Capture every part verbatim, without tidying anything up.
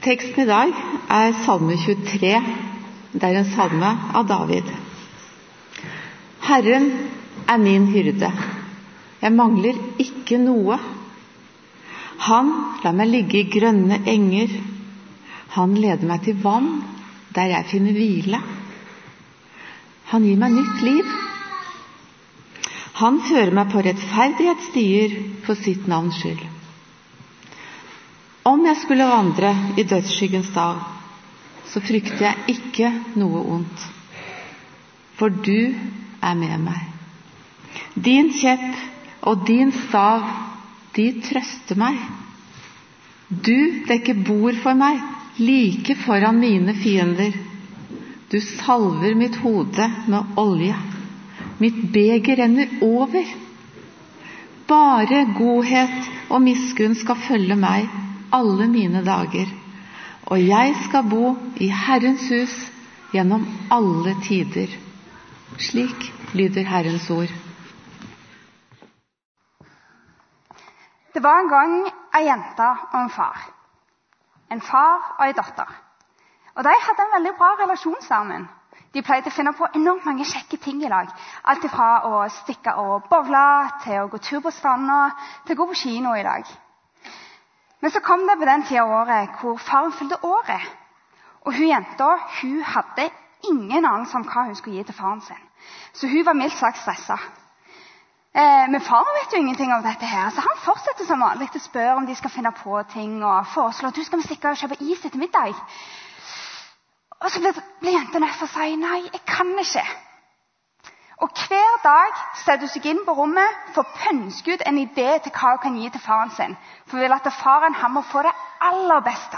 Teksten i dag er salme tjuetre. Det er en salme av David. Herren er min hyrde. Jeg mangler ikke noe. Han lar meg ligge i grønne enger. Han leder meg til vann der jeg finner hvile. Han gir meg nytt liv. Han fører meg på rettferdighetsstier for sitt navns skyld. Om jeg skulle vandre i dødsskyggens dal, så frykter jeg ikke noe ondt, for du er med meg. Din kjepp og din stav, de trøster meg. Du dekker bord for meg, like foran mine fiender. Du salver mitt hode med olje. Mitt beger renner over. Bare godhet og miskunn skal følge meg alle mine dager, og jeg skal bo i Herrens hus gjennom alle tider. Slik lyder Herrens ord. Det var en gang en jente og en far. En far og en datter. Og de hadde en veldig bra relasjon sammen. De pleide å finne på enormt mange kjekke ting i lag. Alt fra å stikke og bowle, til å gå tur på stranden, til å gå på kino i lag. Men så kom det på den tiden av året hvor faren fylte året. Og hun jenta, hun hadde ingen anelse om hva hun skulle gi til faren sin. Så hun var mildt sagt stresset. Eh, men faren vet jo ingenting om dette her, så han fortsetter som vanlig til å spørre om de skal finne på ting, og foreslå at du skal stikke og kjøpe is etter middag. Og så blir, blir jenta nødt til å si, nei, jeg kan ikke. Og hver dag setter hun seg inn på rommet for å pønske ut en idé til hva hun kan gi til faren sin. For hun vil at faren han må få det aller beste.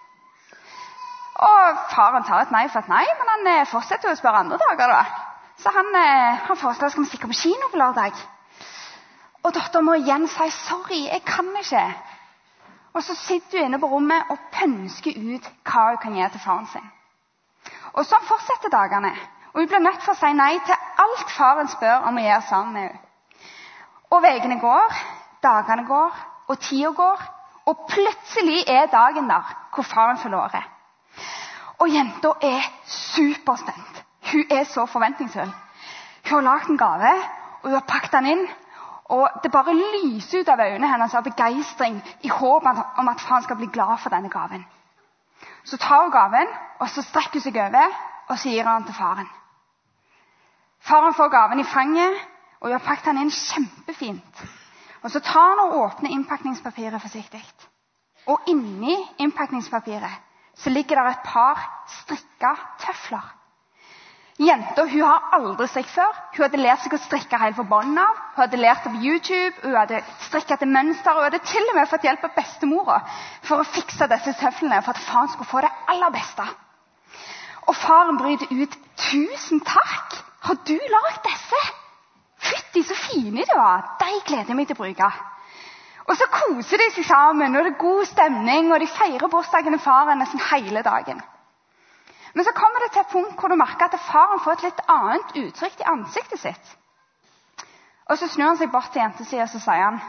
Og faren tar et nei for et nei, men han fortsetter å spørre andre dager da. Så han, han foreslår, skal vi stikke på kino på lørdag? Og datteren må igjen si, sorry, jeg kan ikke. Og så sitter hun inne på rommet og pønsker ut hva hun kan gi til faren sin. Og så fortsetter dagene. Og hun blir nødt til å si nei til alt faren spør om å gjøre sammen med henne. Og vegene går, dagene går, og tida går, og plutselig er dagen der hvor faren fyller året. Og jenta er superspent. Hun er så forventningsfull. Hun har lagt en gave, og hun har pakket den inn, og det bare lyser ut av øynene hennes av begeistring i håp om at faren skal bli glad for denne gaven. Så tar hun gaven, og så strekker hun seg over, og så gir han til faren. Faren får gaven i fanget, og hun har pakket den inn kjempefint. Og så tar han og åpner innpakningspapiret forsiktig. Og inni innpakningspapiret så ligger der et par strikket tøfler. Jenta, hun har aldri strikket før. Hun hadde lært seg å strikke helt fra bånden av. Hun hadde lært det på YouTube, hun hadde strikket etter mønster, og hun hadde til og med fått hjelp av bestemora for å fikse disse tøflene for at faren skulle få det aller beste. Og faren bryter ut, tusen takk! Har du laget disse? Fytti, så fine de var. De gleder meg til å bruke. Og så koser de seg sammen, og det er god stemning, og de feirer bursdagen til faren nesten hele dagen. Men så kommer det til et punkt hvor du merker at faren får et litt annet uttrykk i ansiktet sitt. Og så snur han seg bort til jentesiden, og så sier han,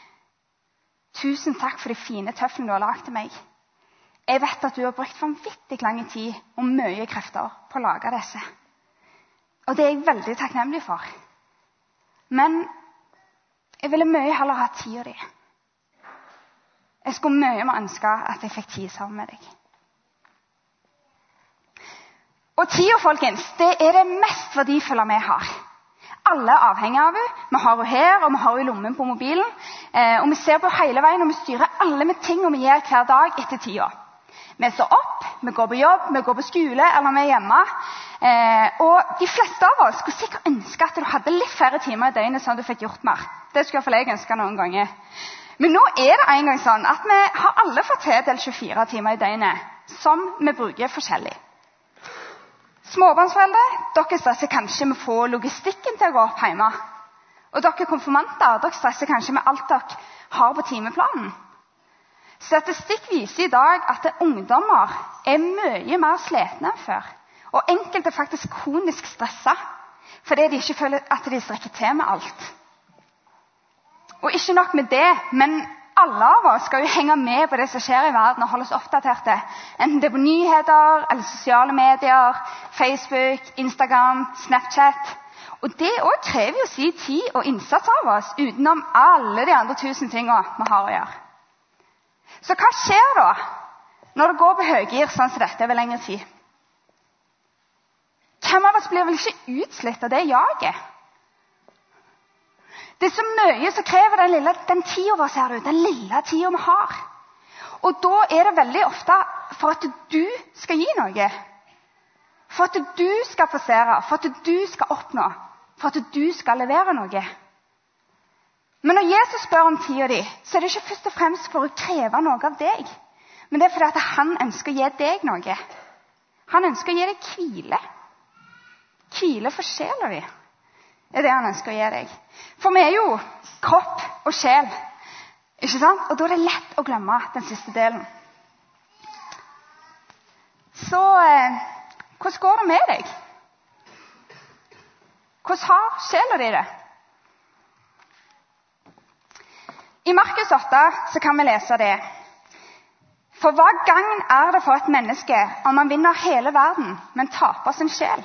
tusen takk for de fine tøflene du har laget til meg. Jeg vet at du har brukt vanvittig lang tid og mye krefter på å lage disse. Og det er jeg veldig takknemlig for. Men jeg ville mye heller ha tid av det. Jeg skulle mye med ønske at jeg fikk tid sammen med deg. Og tida, folkens, det er det mest verdifulle vi har. Alle er avhengig av henne. Vi har henne her, og vi har henne i lommen på mobilen. Eh, og vi ser på hele veien, og vi styrer alle med ting, og vi gjør hver dag etter tida. Vi står opp, vi går på jobb, vi går på skole, eller vi er hjemme. Eh, og de fleste av oss skulle sikkert ønske at du hadde litt færre timer i døgnet sånn at du fikk gjort mer. Det skulle i hvert fall jeg ønske noen ganger. Men nå er det en gang sånn at vi har alle fått tildelt tjuefire timer i døgnet, som vi bruker forskjellig. Småbarnsforeldre, dere stresser kanskje med å få logistikken til å gå opp hjemme. Og dere konfirmanter, dere stresser kanskje med alt dere har på timeplanen. Statistikk viser i dag at ungdommer er mye mer sletne enn før. Og enkelte er faktisk kronisk stresset, fordi de ikke føler at de strekker til med alt. Og ikke nok med det, men alle av oss skal jo henge med på det som skjer i verden og holde oss oppdaterte. Enten det er på nyheter, eller sosiale medier, Facebook, Instagram, Snapchat. Og det også krever jo sin tid og innsats av oss, utenom alle de andre tusen tingene vi har å gjøre. Så hva skjer da, når det går på høygir sånn som dette over lengre tid? Hvem av oss blir vel ikke utslitt av det jaget? Det er så mye som krever den, lille, den tiden vår, ser du, den lille tiden vi har. Og da er det veldig ofte for at du skal gi noe. For at du skal passere, for at du skal oppnå, for at du skal levere noe. Men når Jesus spør om tiden din, så er det ikke først og fremst for å kreve noe av deg. Men det er fordi at han ønsker å gi deg noe. Han ønsker å gi deg hvile. Hvile for sjela di. Er det han ønsker å gi deg. For vi er jo kropp og sjel, ikke sant? Og da er det lett å glemme den siste delen. Så eh, hvordan går det med deg? Hvordan har sjela di det? I Markus åtte så kan vi lese det. For hva gagn er det for et menneske om man vinner hele verden, men taper sin sjel?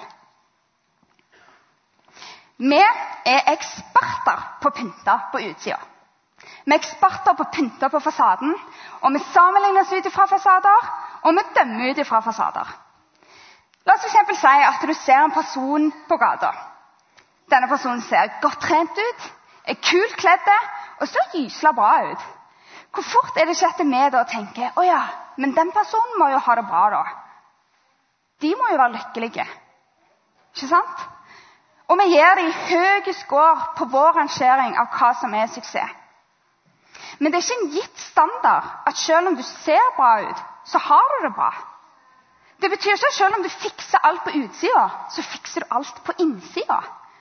Vi er eksperter på pynter på utsida. Vi er eksperter på pynter på fasaden, og vi sammenligner oss ut fra fasader, og vi dømmer ut fra fasader. La oss for eksempel si at du ser en person på gata. Denne personen ser godt trent ut, er kult kledd, og ser gyselig bra ut. Hvor fort er det ikke at vi da tenker, å ja, men den personen må jo ha det bra da. De må jo være lykkelige. Ikke sant? Og vi gir dem høy skår på vår rangering av hva som er suksess. Men det er ikke en gitt standard at selv om du ser bra ut, så har du det bra. Det betyr ikke at selv om du fikser alt på utsida, så fikser du alt på innsida.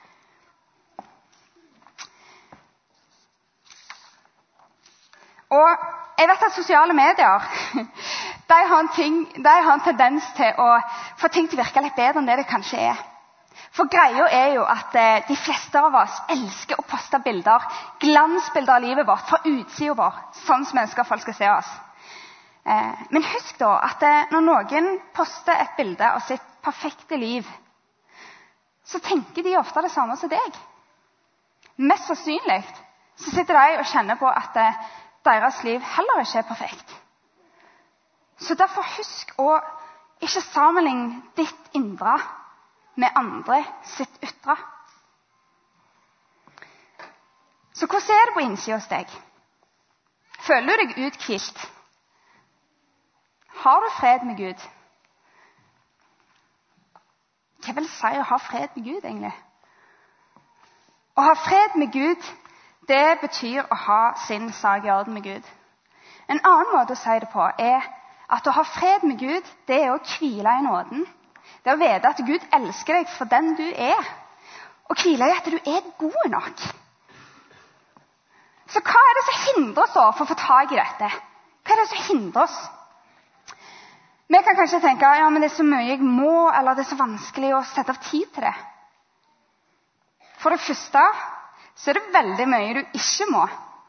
Og jeg vet at sosiale medier, de har en, ting, de har en tendens til å få ting til å virke litt bedre enn det det kanskje er. For greia er jo at eh, de fleste av oss elsker å poste bilder, glansbilder av livet vårt, fra utsida vår, sånn som vi ønsker at folk skal se oss. Eh, men husk da at eh, når noen poster et bilde av sitt perfekte liv, så tenker de ofte det samme som deg. Mest sannsynlig så sitter de og kjenner på at eh, deres liv heller ikke er perfekt. Så derfor husk å ikke sammenligne ditt indre med andre sitt ytre. Så hvordan er det på innsiden hos deg? Føler du deg uthvilt? Har du fred med Gud? Hva vil det si å ha fred med Gud, egentlig? Å ha fred med Gud, det betyr å ha sin sak i orden med Gud. En annen måte å si det på er at å ha fred med Gud, det er å hvile i nåden. Det er å vite at Gud elsker deg for den du er, og hvile i at du er god nok. Så hva er det som hindrer oss for å få tag i dette? Hva er det som hindrer oss? Vi kan kanskje tenke ja, men det er så mye jeg må, eller det er så vanskelig å sette av tid til det. For det første så er det veldig mye du ikke må.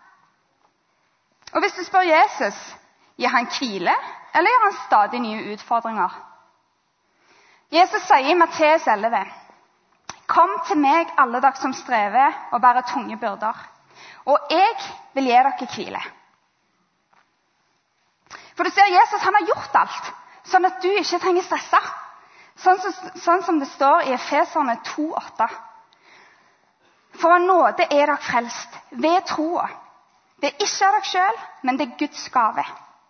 Og hvis du spør Jesus, gir han hvile, eller gir han stadig nye utfordringer? Jesus sier i Matteus elleve, «Kom til meg alle dere som strever og bærer tunge byrder, og jeg vil gi dere hvile.» For du ser, Jesus han har gjort alt, sånn at du ikke trenger stresse. Sånn som, sånn som det står i Efeserne to åtte. For av nåde er dere frelst ved troa. Det er ikke av dere selv, men det er Guds gave.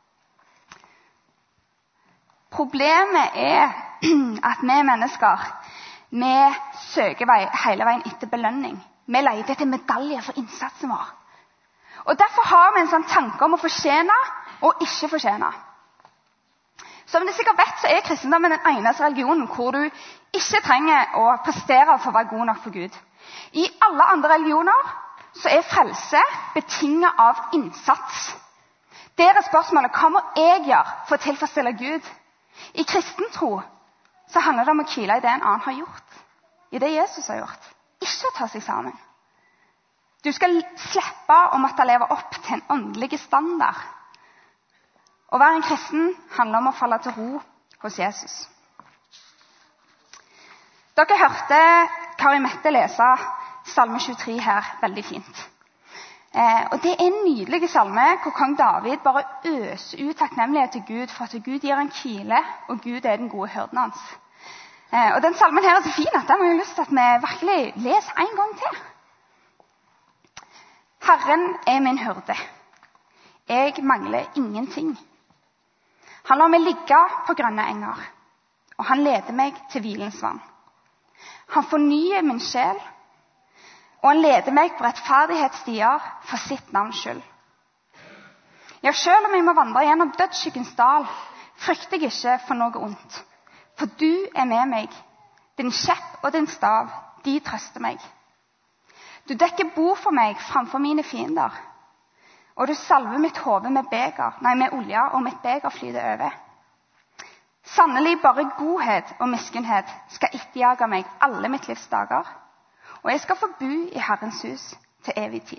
Problemet er at vi mennesker, vi søker vei, hele veien etter belønning. Vi leter etter medaljer for innsatsen vår. Og derfor har vi en sånn tanke om å fortjene og ikke fortjene. Som du sikkert vet, så er kristendommen den eneste religionen hvor du ikke trenger å prestere for å være god nok for Gud. I alle andre religioner så er frelse betinget av innsats. Der er spørsmålet, hva må jeg gjøre for å tilfredsstille Gud? I kristen tro så handler det om å hvile i det en annen har gjort. I det Jesus har gjort. Ikke å ta seg sammen. Du skal slippe å måtte leve opp til en åndelig standard. Å være en kristen handler om å falle til ro hos Jesus. Dere hørte Kari Mette lese Salme tjuetre her veldig fint. Eh, og det er en nydelig salme hvor kong David bare øser ut takknemlighet til Gud for at Gud gir en hvile, og Gud er den gode hyrden hans. Eh, og den salmen her er så fin at den har jeg lyst til at vi virkelig leser en gang til. Herren er min hyrde. Jeg mangler ingenting. Han lar meg ligge på grønne enger, og han leder meg til hvilens vann. Han fornyer min sjel, og han leder meg på rettferdighetsstier for sitt navns skyld. Ja, selv om jeg må vandre gjennom dødsskyggens dal, frykter jeg ikke for noe ondt. For du er med meg, din kjepp og din stav, de trøster meg. Du dekker bord for meg framfor mine fiender, og du salver mitt hode med beger, nei, med olje, og mitt beger flyter over. Sannelig bare godhet og miskunnhet skal etterjage meg alle mitt livs dager, og jeg skal få bo i Herrens hus til evig tid.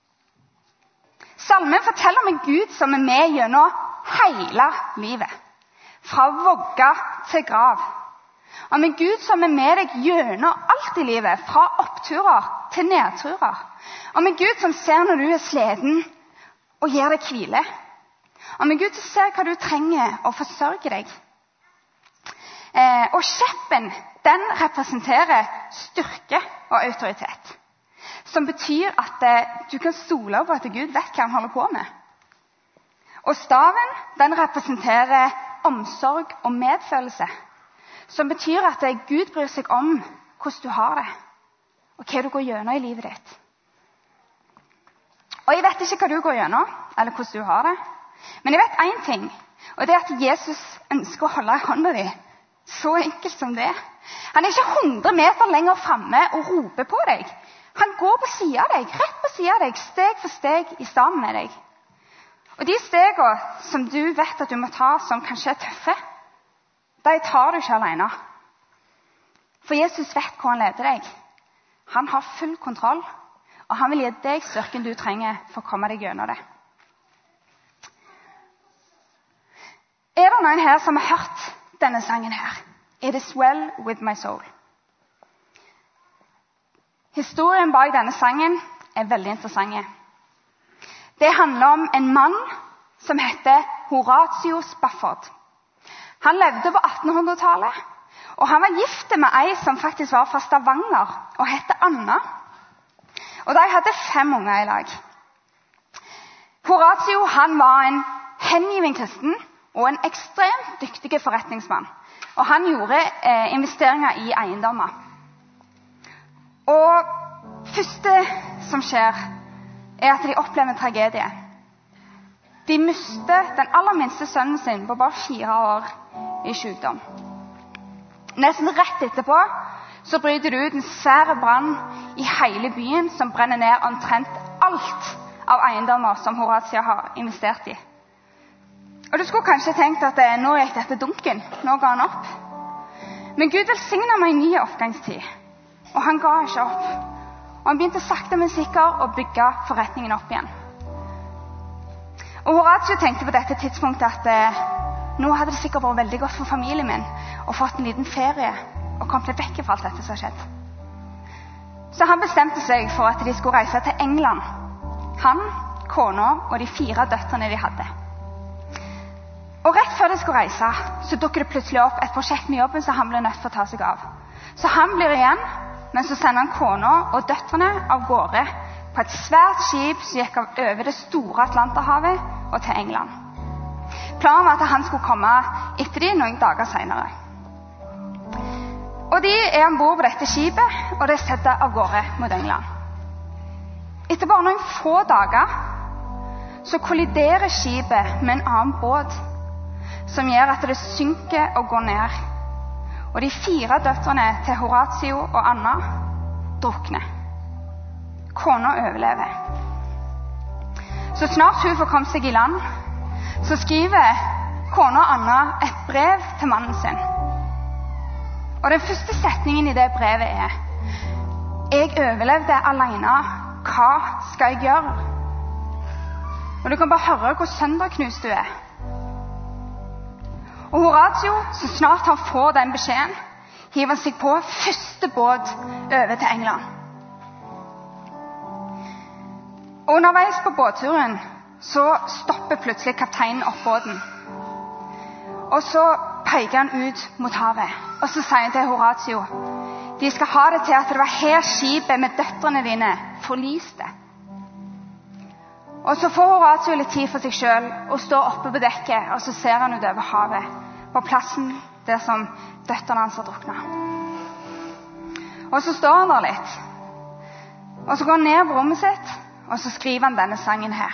Salmen forteller om en Gud som er med gjennom hele livet, fra vogga til grav. Om en Gud som er med deg gjennom alt i livet, fra oppturer til nedturer. Om en Gud som ser når du er sliten og gir deg hvile. Om en Gud som ser hva du trenger og forsørger deg. Eh, og kjeppen, den representerer styrke og autoritet. Som betyr at eh, du kan stole på at Gud vet hva han holder på med. Og staven, den representerer omsorg og medfølelse. Som betyr at eh, Gud bryr seg om hvordan du har det. Og hva du går gjennom i livet ditt. Og jeg vet ikke hva du går gjennom, eller hvordan du har det. Men jeg vet en ting, og det er at Jesus ønsker å holde i hånda di. Så enkelt som det. Han er ikke hundre meter lenger fremme og roper på deg. Han går på siden av deg, rett på siden av deg, steg for steg i sammen med deg. Og de stegene som du vet at du må ta, som kanskje er tøffe, de tar du ikke alene. For Jesus vet hvor han leder deg. Han har full kontroll, og han vil gi deg styrken du trenger for å komme deg gjennom det. Er det noen her som har hørt denne sangen her? It is well with my soul. Historien bak denne sangen er veldig interessant. Det handler om en mann som heter Horatio Spafford. Han levde på attenhundretallet, og han var gift med ei som faktisk var fra Stavanger, og hette Anna. Og de hadde fem unger i lag. Horatio, han var en hengiven kristen, og en ekstremt dyktig forretningsmann. Og han gjorde eh, investeringer i eiendommer. Og første som skjer, er at de opplever en tragedie. De mister den aller minste sønnen sin på bare fire år i sykdom. Nesten rett etterpå så bryter det ut en svær brann i hele byen som brenner ned omtrent alt av eiendommer som Horatio har investert i. Og du skulle kanskje tenkt at eh, nå gikk dette dunken, nå ga han opp. Men Gud velsignet meg i ny oppgangstid, og han ga ikke opp. Og han begynte sakte men sikkert å bygge forretningen opp igjen. Og Horatio tenkte på dette tidspunktet at eh, nå hadde det sikkert vært veldig godt for familien min å fått en liten ferie og kommet litt vekk fra alt dette som har skjedd. Så han bestemte seg for at de skulle reise til England. Han, kona og de fire døtrene de hadde. Og rett før de skulle reise, så dukker det plutselig opp et prosjekt med jobben som han ble nødt for å ta seg av. Så han blir igjen, men så sender han kona og døtrene av gårde på et svært skip som gikk over det store Atlanterhavet og til England. Planen var at han skulle komme etter de noen dager senere. Og de er ombord på dette skipet, og de setter av gårde mot England. Etter bare noen få dager så kolliderer skipet med en annen båt, som gjør at det synker og går ned. Og de fire døtrene til Horatio og Anna drukner. Kona overlever. Så snart hun får komme seg i land, så skriver kona Anna et brev til mannen sin. Og den første setningen i det brevet er: Jeg overlevde alene, hva skal jeg gjøre? Og du kan bare høre hvor sønderknust du er. Og Horatio, så snart han får den beskjeden, hiver seg på første båt over til England. Og underveis på båtturen så stopper plutselig kapteinen opp båten. Og så peker han ut mot havet. Og så sier han til Horatio, de skal ha det til at det var her skipet med døtrene dine forliste. Og så får Horatio litt tid for seg selv og står oppe på dekket, og så ser han ut over havet, på plassen der som døtrene hans har druknet. Og så står han der litt. Og så går han ned på rommet sitt, og så skriver han denne sangen her.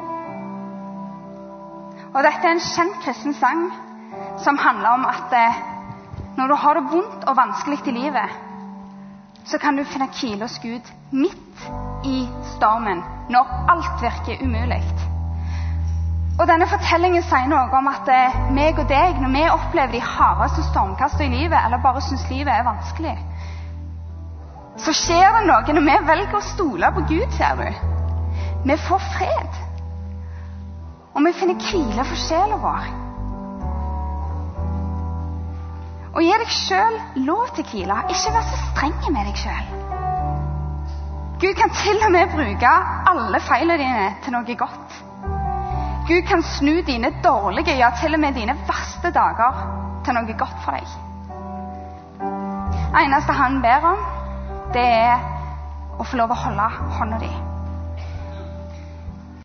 Og dette er en kjent kristen sang som handler om at eh, når du har det vondt og vanskelig i livet, så kan du finne hvile hos Gud midt i stormen, når alt virker umulig. Og denne fortellingen sier noe om at eh, meg og deg, når vi opplever de hardeste stormkastene i livet, eller bare synes livet er vanskelig, så skjer det noe når vi velger å stole på Gud, ser du. Vi får fred. Og vi finner hvile for sjelen vår. Og gi deg selv lov til hvile. Ikke vær så streng med deg selv. Gud kan til og med bruke alle feilene dine til noe godt. Gud kan snu dine dårlige, ja til og med dine verste dager til noe godt for deg. Det eneste han ber om, det er å få lov å holde hånda di.